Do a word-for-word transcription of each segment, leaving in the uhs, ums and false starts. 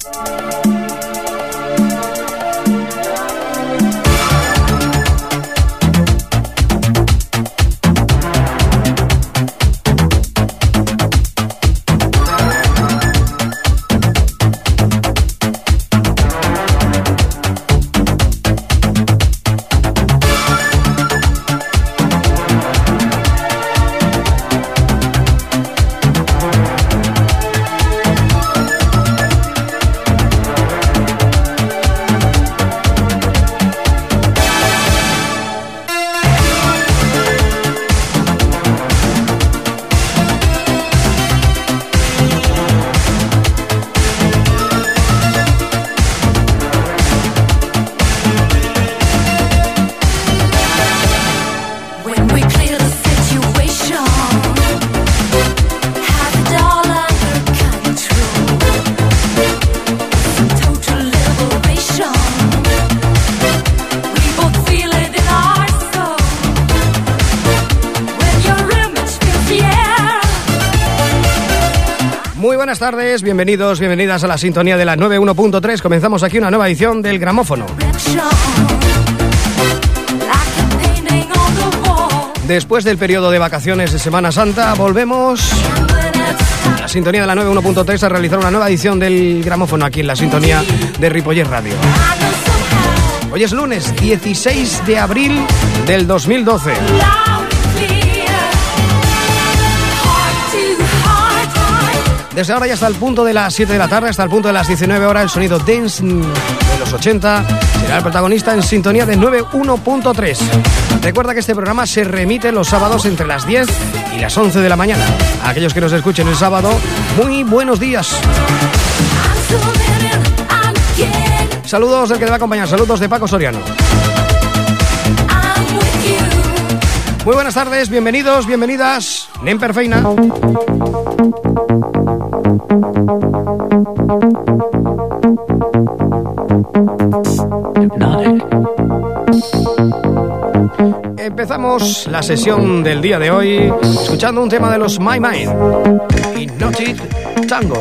Buenas tardes, bienvenidos, bienvenidas a la sintonía de la noventa y uno punto tres. Comenzamos aquí una nueva edición del Gramófono. Después del periodo de vacaciones de Semana Santa, volvemos a la sintonía de la noventa y uno punto tres a realizar una nueva edición del Gramófono aquí en la sintonía de Ripollet Radio. Hoy es lunes dieciséis de abril del dos mil doce. Desde ahora ya hasta el punto de las siete de la tarde, hasta el punto de las diecinueve horas, el sonido dance de los ochenta será el protagonista en sintonía de noventa y uno punto tres. Recuerda que este programa se remite los sábados entre las diez y las once de la mañana. A aquellos que nos escuchen el sábado, muy buenos días. Saludos del que te va a acompañar, saludos de Paco Soriano. Muy buenas tardes, bienvenidos, bienvenidas. Nen Perfeina. Empezamos la sesión del día de hoy escuchando un tema de los My Mind, Hypnotic Tango.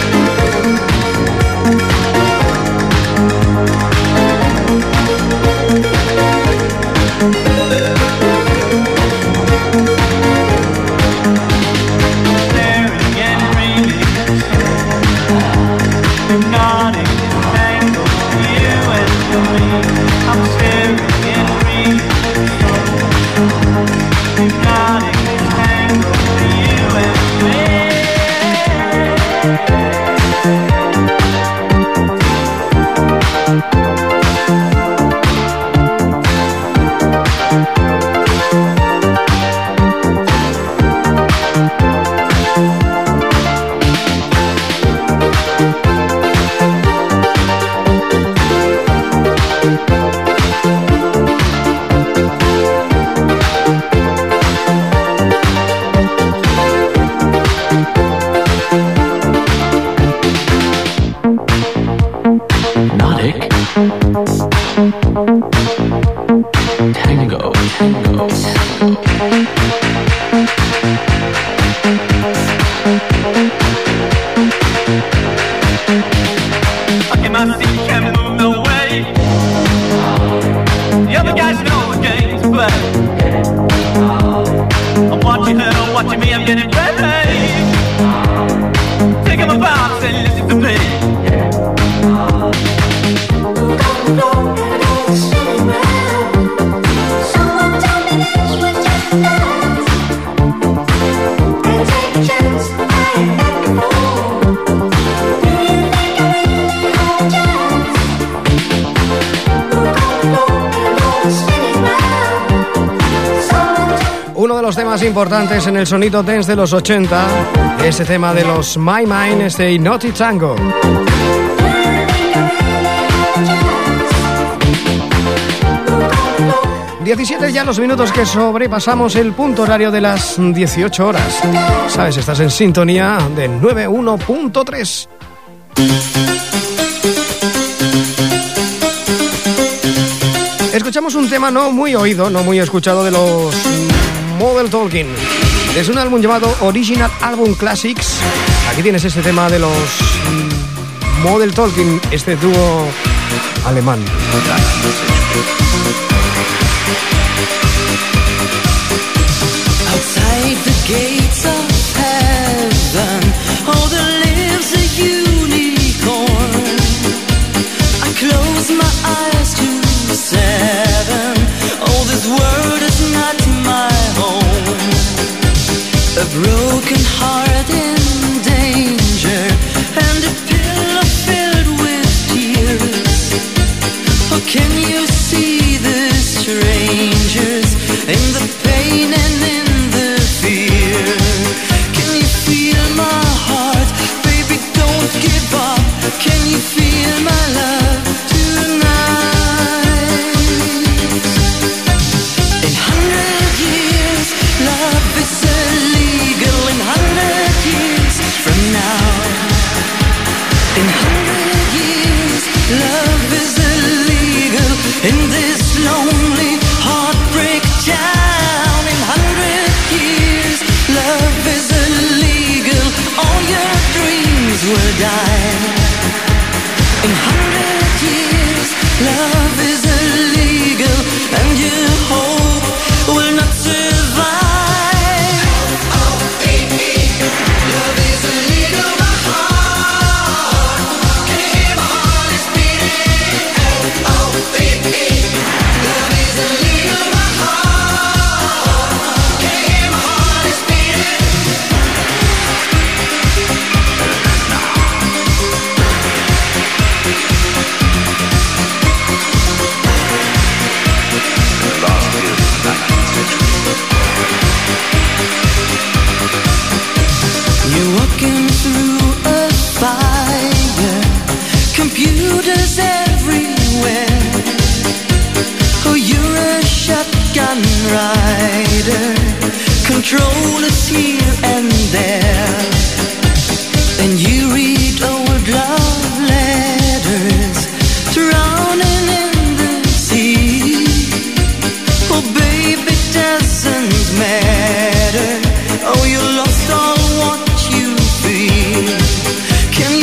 Importantes en el sonido dance de los ochenta, ese tema de los My Mind, este Naughty Tango. diecisiete ya los minutos que sobrepasamos el punto horario de las dieciocho horas. Sabes, estás en sintonía de noventa y uno punto tres. Escuchamos un tema no muy oído, no muy escuchado de los Model Talking. Es un álbum llamado Original Album Classics. Aquí tienes este tema de los Model Talking, este dúo alemán. Outside the gates of heaven, oh, there lives a unicorn. I close my eyes to seven. Oh, this world is not my home. A broken heart in danger, and a pillow filled with tears. Oh, can you see the strangers in the pain and in the fear? Can you feel my heart? Baby, don't give up. Can you feel my love tonight? In hundred years, love is illegal. In hundred years from now, in hundred years, love is illegal. In this lonely heartbreak town, in hundred years, love is illegal. All your dreams will die. In hundred years, love is illegal, and your hope will not survive. Oh, oh, baby, love is illegal. My heart, can you hear my heart is beating? Oh, oh, baby, love is illegal. My heart, can you hear my heart is beating? You're walking through a fire, computers everywhere. Oh, you're a shotgun rider, controllers here and there. And you read old love letters, drowning in the sea. Oh, baby, it doesn't matter. Oh, you lost all what you feel. Can you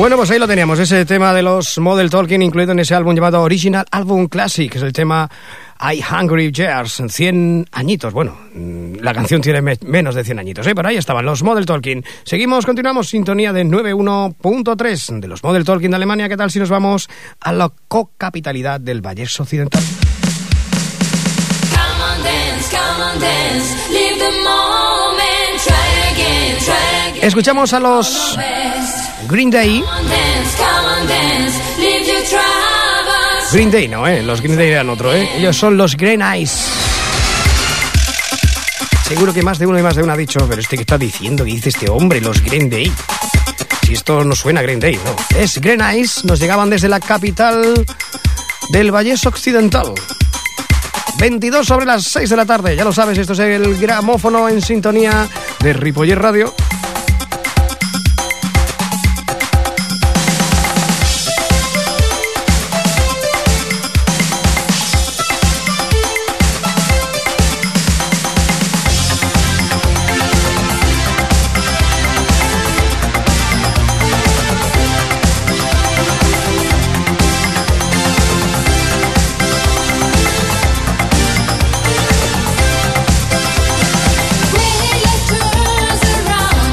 Bueno, pues ahí lo teníamos, ese tema de los Model Talking incluido en ese álbum llamado Original Album Classic, es el tema I Hungry Years, cien añitos. Bueno, la canción tiene me menos de cien añitos, ¿eh? Pero ahí estaban los Model Talking. Seguimos, continuamos, sintonía de noventa y uno punto tres de los Model Talking de Alemania. ¿Qué tal si nos vamos a la cocapitalidad del Vallés Occidental? Come on, dance, come on, dance, leave the moment, try again, try again. Escuchamos a los Green Day. Green Day no, ¿eh? Los Green Day eran otro, ¿eh? Ellos son los Green Eyes. Seguro que más de uno y más de uno ha dicho, pero este que está diciendo, que dice este hombre, los Green Day. Si esto no suena a Green Day, no. Es Green Eyes, nos llegaban desde la capital del Vallés Occidental. veintidós sobre las seis de la tarde, ya lo sabes, esto es el gramófono en sintonía de Ripollet Radio. Turns around.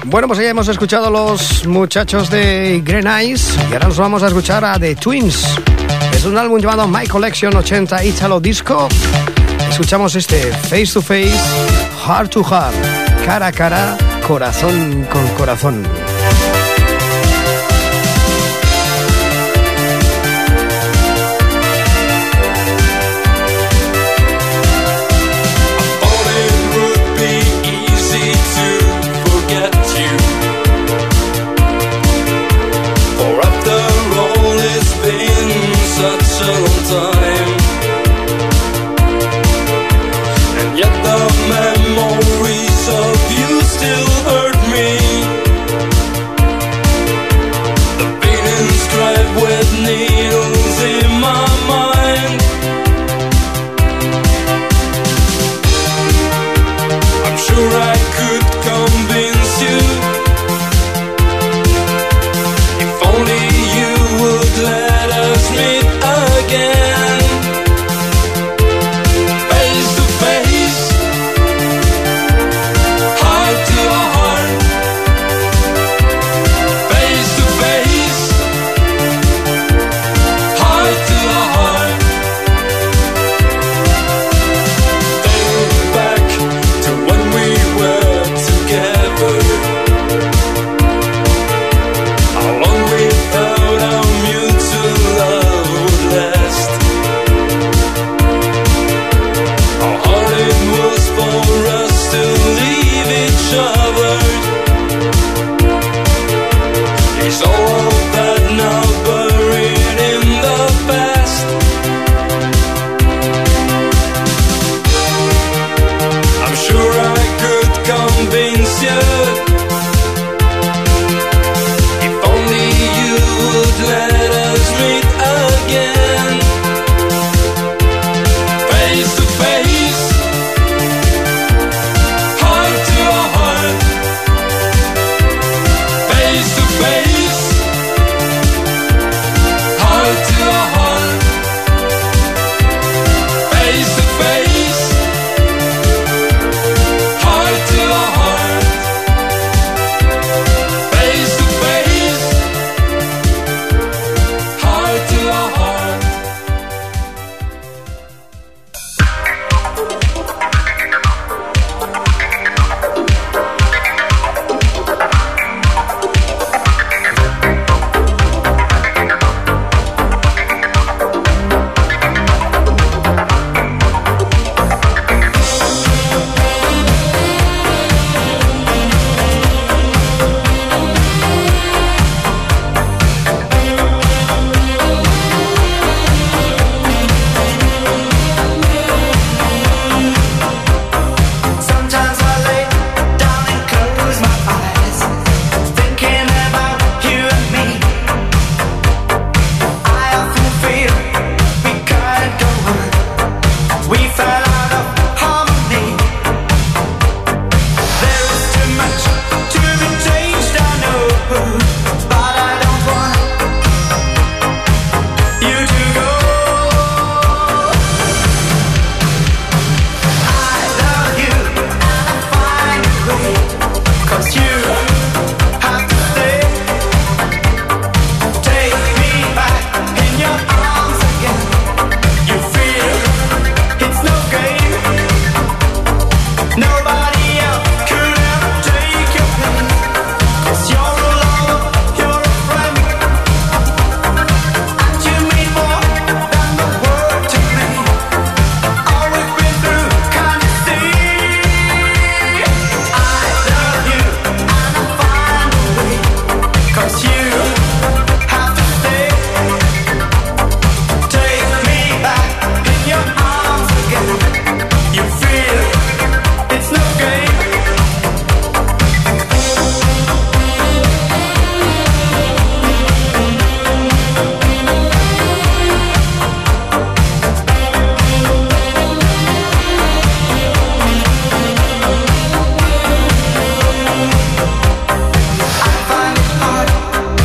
Bueno, pues ya hemos escuchado a los muchachos de Green Eyes y ahora nos vamos a escuchar a The Twins. Es un álbum llamado My Collection ochenta Italo Disco. Escuchamos este Face to Face, Heart to Heart, cara a cara, corazón con corazón. Such a long time, and yet the memories of you still hurt me. The pain inscribed with needles in my mind. I'm sure I could convince you, if only you would let us meet again, face to face, heart to heart, face to face, heart to heart. Think back to when we were together, how long we thought our mutual love would last. How hard it was for us to leave each other. Is all of that now buried in the past? I'm sure I could convince you, if only you would let us meet again, face to face, heart to heart, face to face, heart to heart, face to face, heart to heart, face to face, heart to heart. Sometimes I lay down and close my eyes, thinking about you and me. I often feel we can't go on. We fell out of harmony. There is too much to be changed, I know, but I don't want you to go. I love you, find a way, 'cause you have to stay. Take me back in your arms again. You feel it's no game. Nobody else could ever take your place, 'cause you're a lover, you're a friend, and you mean more than the world to me. All we've been through, can you see? I love you and I find a way, 'cause you have to stay. Take me back in your arms again. You feel it's no game. I find it hard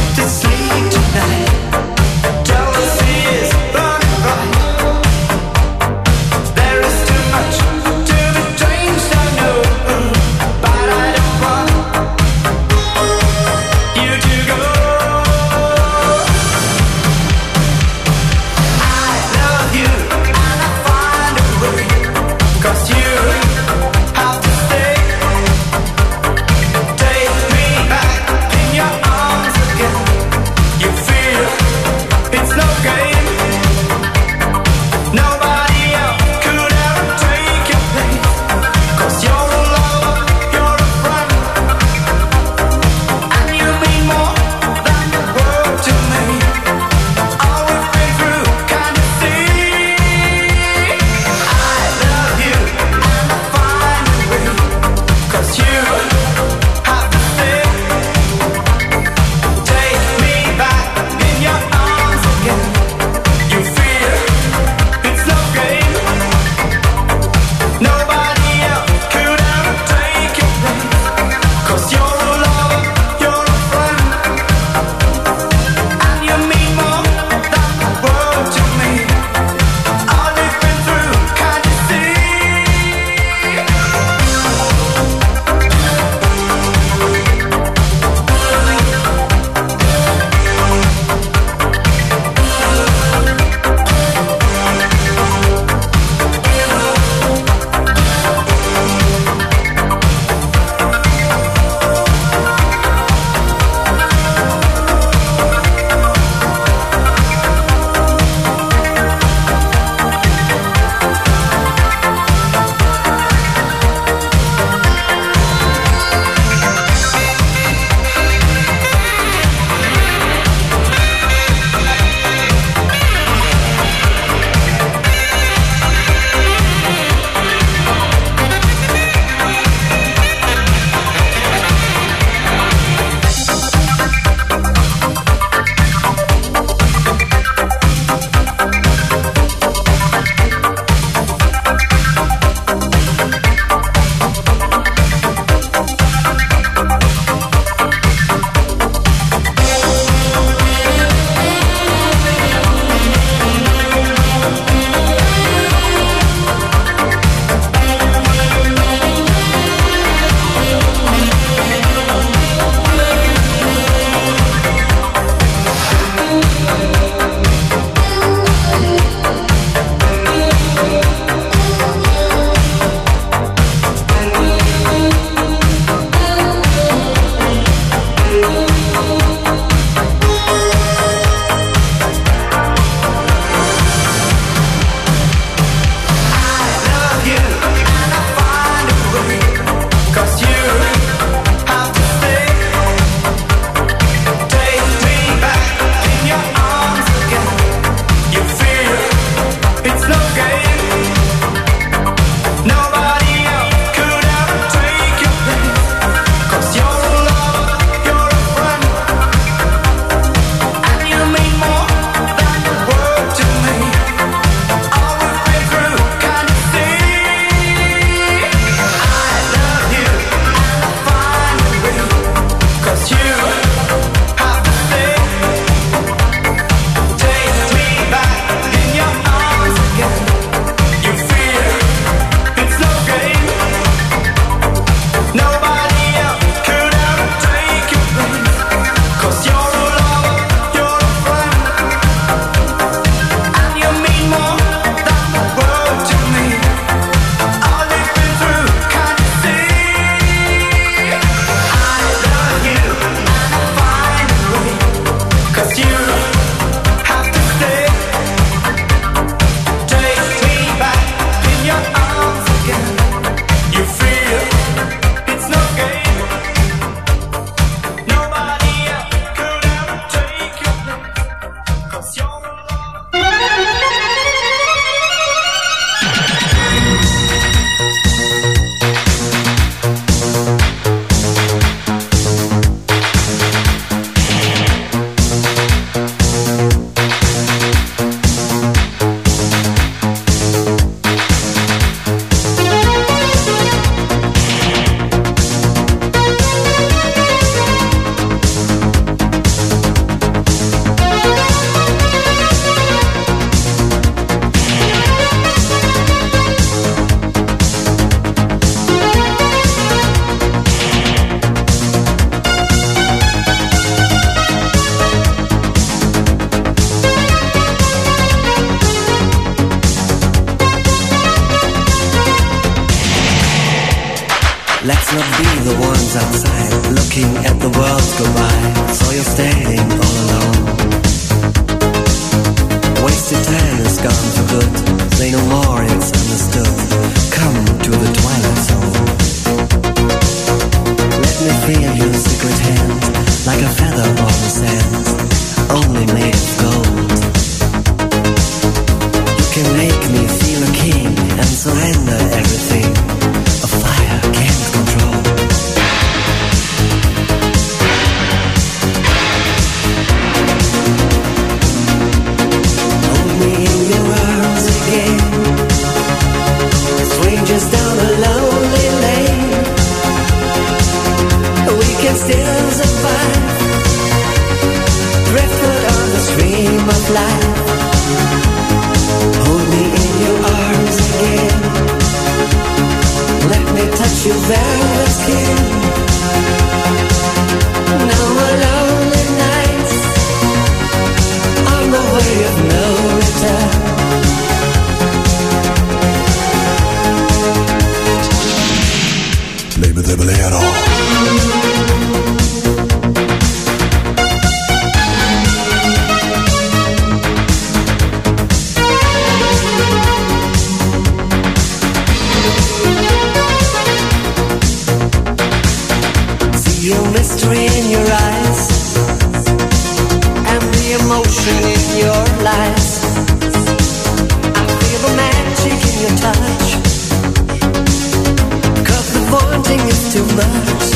was outside, looking at the world go by. Saw you standing all alone. Wasted time is gone for good. Say no more, it's understood. Come to the twilight zone. Let me feel your secret hand, like a feather on the sand, only made of gold. You can make me feel a king and surrender everything a fire can't control. Hold me in your arms again. Strangers down a lonely lane. We can still survive. Driftwood on the stream of life. Hold me in your arms again. Let me touch your velvet skin. No more lonely nights on the way of no return. Baby, the bolero. Mystery in your eyes and the emotion in your lies. I feel the magic in your touch, 'cause the wanting is too much.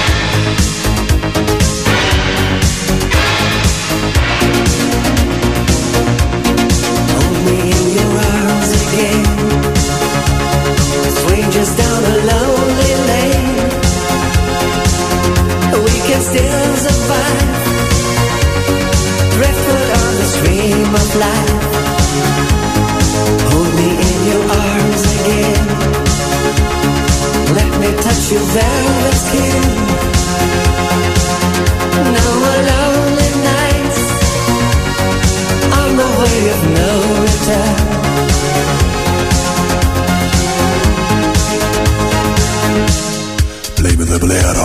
Hold me in your arms again. Strangers down a lonely lane. We can still survive. Driftwood on the stream of life. Hold me in your arms again. Let me touch your velvet skin. No more lonely nights on the way of no return. Play with the bolero.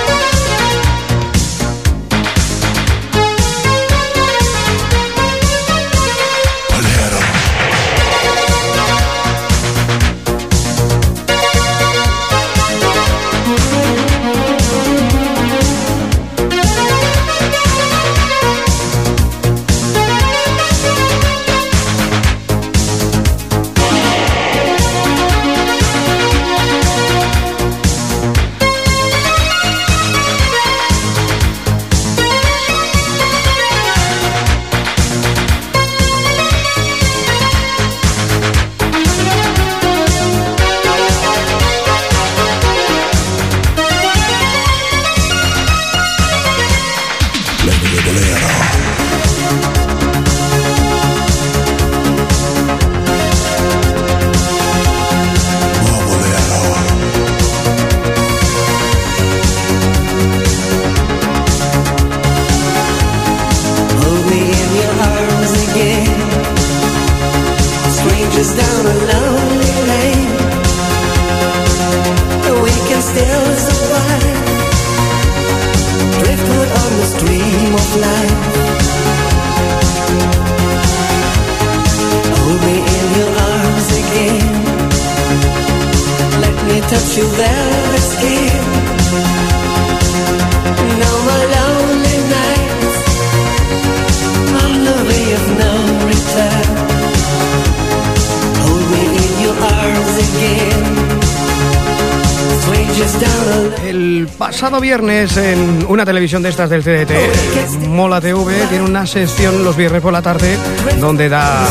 El pasado viernes en una televisión de estas del C D T, Mola T V, tiene una sección los viernes por la tarde donde da...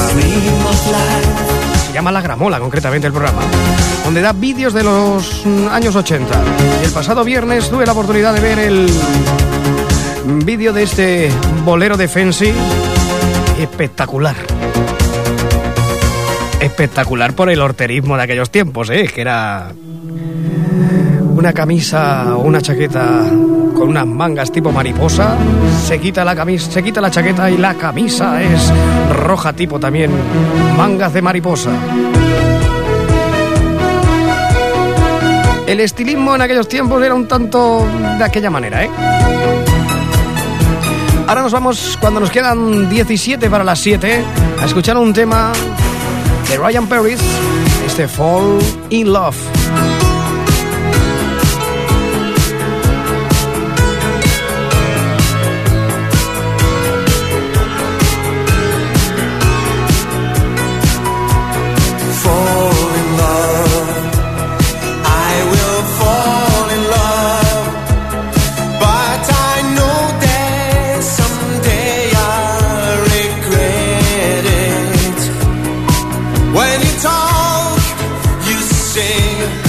se llama La Gramola, concretamente el programa, donde da vídeos de los años ochenta. Y el pasado viernes tuve la oportunidad de ver el vídeo de este bolero de Fancy. Espectacular. Espectacular por el horterismo de aquellos tiempos, ¿eh? Que era una camisa o una chaqueta con unas mangas tipo mariposa. Se quita la camisa, se quita la chaqueta y la camisa es roja tipo también mangas de mariposa. el estilismo en aquellos tiempos era un tanto de aquella manera, ¿eh? Ahora nos vamos, cuando nos quedan diecisiete para las siete, a escuchar un tema de Ryan Paris, este Fall in Love. When you talk, you sing.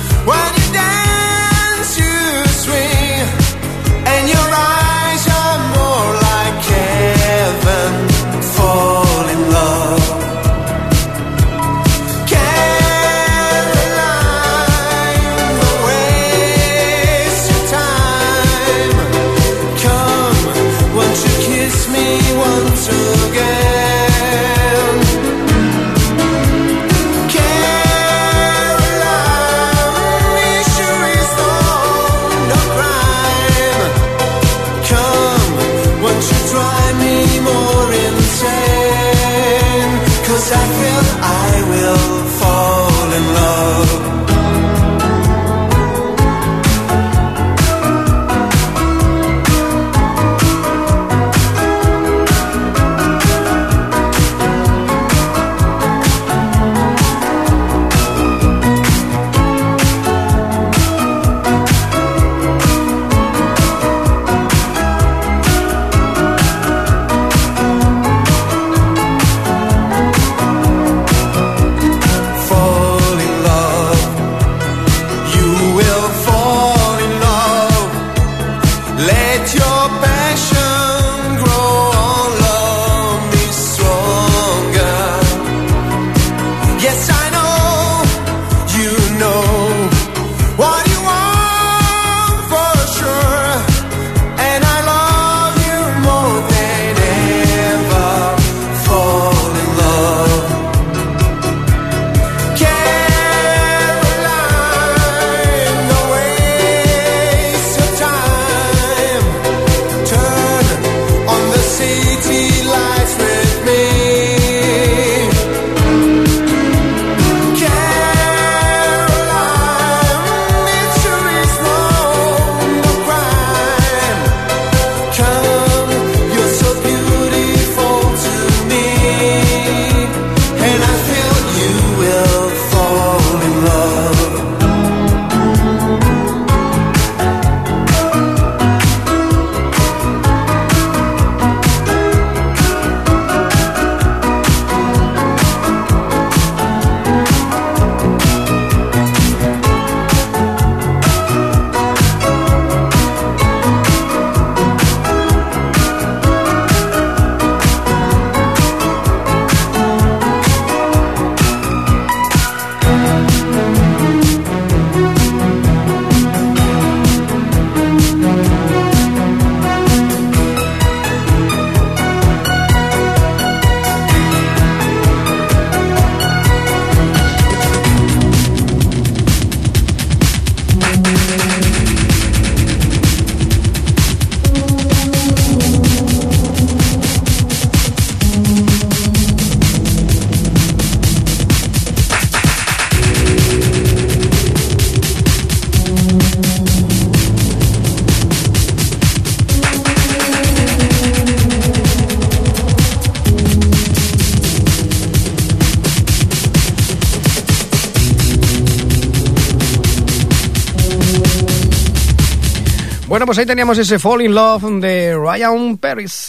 Bueno, pues ahí teníamos ese Fall in Love de Ryan Paris.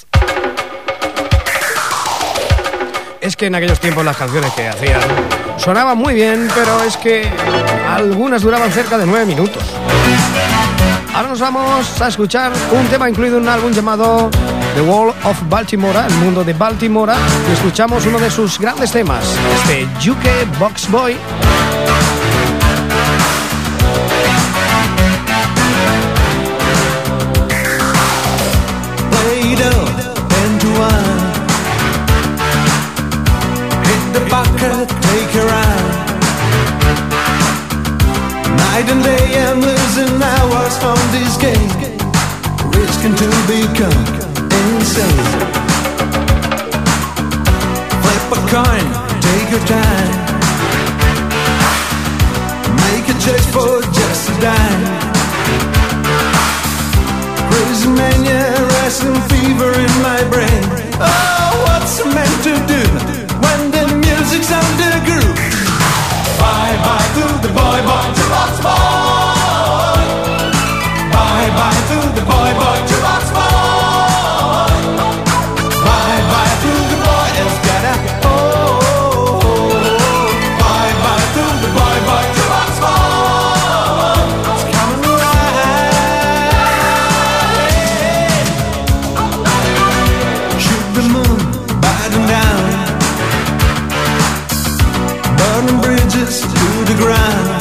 Es que en aquellos tiempos las canciones que hacían sonaban muy bien, pero es que algunas duraban cerca de nueve minutos. Ahora nos vamos a escuchar un tema incluido en un álbum llamado The World of Baltimore, el mundo de Baltimore, y escuchamos uno de sus grandes temas, este Jukebox Boy. Played up into one. Hit the bucket, take a ride. Night and day sing. Flip a coin, take your time. Make a choice for just a dime. Crazy mania, wrestling fever in my brain. Oh, what's it meant to do when the music's on the groove? Bye bye to the boy boy jukebox boy. Bye bye to the boy boy jukebox boy. Bye bye to the boy that's got a oh. Bye bye to the boy boy jukebox boy. It's coming right. Shoot the moon, biting down. Burning bridges to the ground.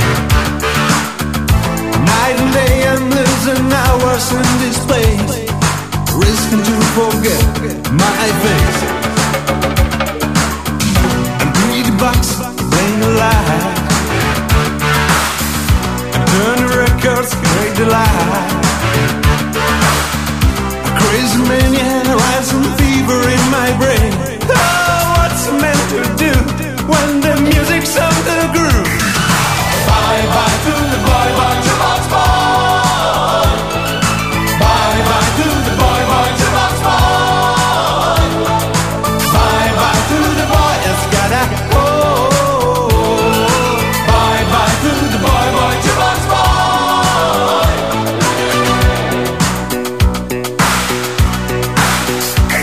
Night and day I'm losing hours in this place, risking to forget my face. And greedy bucks playing a lie, and turn the records great delight. A crazy mania, rising fever in my brain. Oh, what's it meant to do when the music's on the groove? Bye bye to the boy boy jukebox boy. Bye bye to the boy boy jukebox boy. Bye bye to the boy that's got a oh. Bye bye to the boy boy jukebox boy.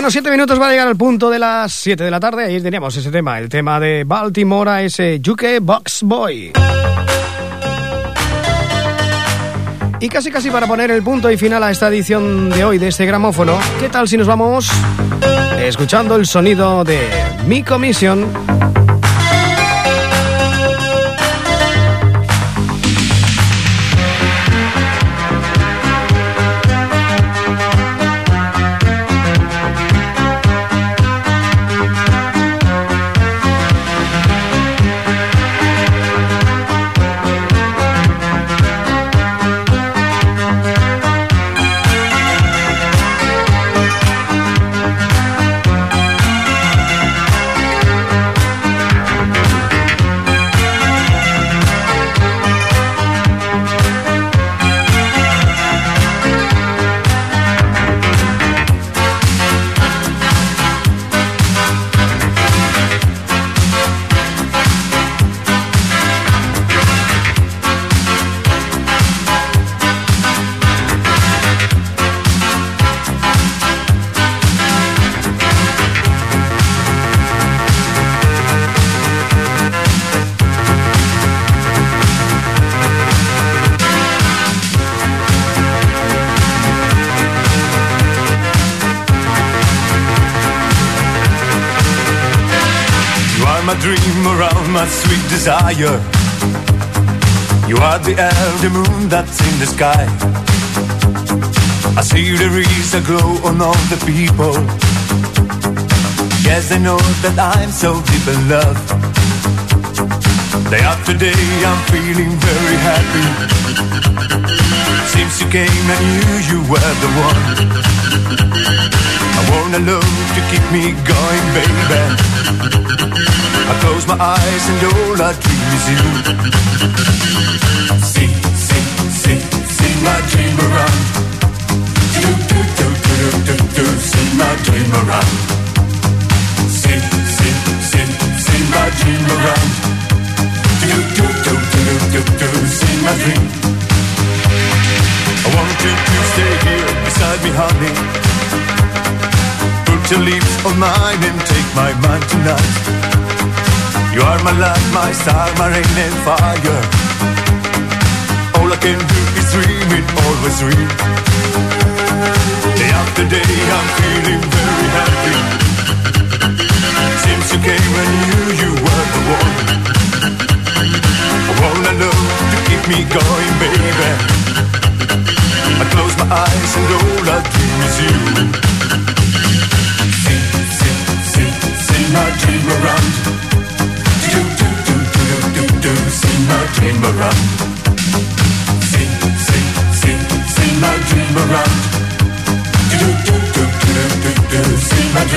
Bueno, siete minutos va a llegar al punto de las siete de la tarde. Ahí teníamos ese tema, el tema de Baltimore, a ese Jukebox Boy. Y casi casi para poner el punto y final a esta edición de hoy de este gramófono, ¿qué tal si nos vamos escuchando el sonido de Mi Commission? My dream around my sweet desire. You are the air, the moon that's in the sky. I see there is a glow on all the people. Yes, I know that I'm so deep in love. Day after day I'm feeling very happy. Since you came I knew you were the one. I want a love to keep me going, baby. I close my eyes and all I dream is you. See, see, see, see my dream around. Do, do, do, do, do, do, see my dream around. See, see, see, see my dream around. Do, do, do, do, do, do, see my dream. I want you to stay here beside me, honey. Put your lips on mine and take my mind tonight. You are my light, my star, my rain and fire. All I can do is dream it, always dream. Day after day I'm feeling very happy. Since you came I knew you were the one. I wanna love to keep me going, baby. I close my eyes and all I dream is you. See, see, see, see my dream around. Do, do, do, do, do, do, see my dream around. See, see, see, see my dream around. Do, do, do, do, do, do, see my dream.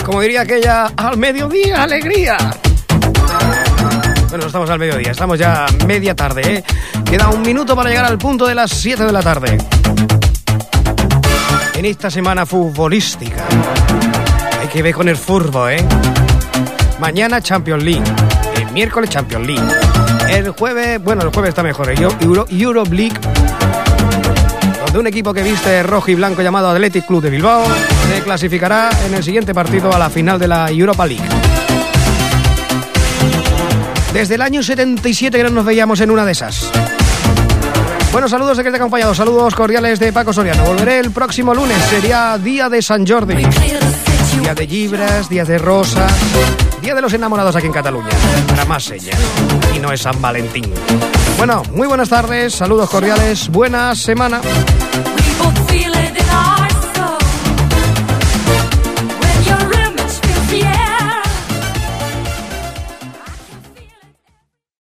Como diría aquella, al mediodía, alegría. Bueno, estamos al mediodía, estamos ya media tarde, ¿eh? Queda un minuto para llegar al punto de las siete de la tarde. En esta semana futbolística. Hay que ver con el fútbol, ¿eh? Mañana Champions League. El miércoles Champions League. El jueves, bueno, el jueves está mejor, ¿eh? Euro, Euro League. Donde un equipo que viste rojo y blanco llamado Athletic Club de Bilbao se clasificará en el siguiente partido a la final de la Europa League. Desde el año setenta y siete que no nos veíamos en una de esas. Bueno, saludos de que te he acompañado, saludos cordiales de Paco Soriano. Volveré el próximo lunes, sería día de San Jordi. Día de llibres, día de rosas, día de los enamorados aquí en Cataluña. Para más señas. Y no es San Valentín. Bueno, muy buenas tardes, saludos cordiales, buena semana.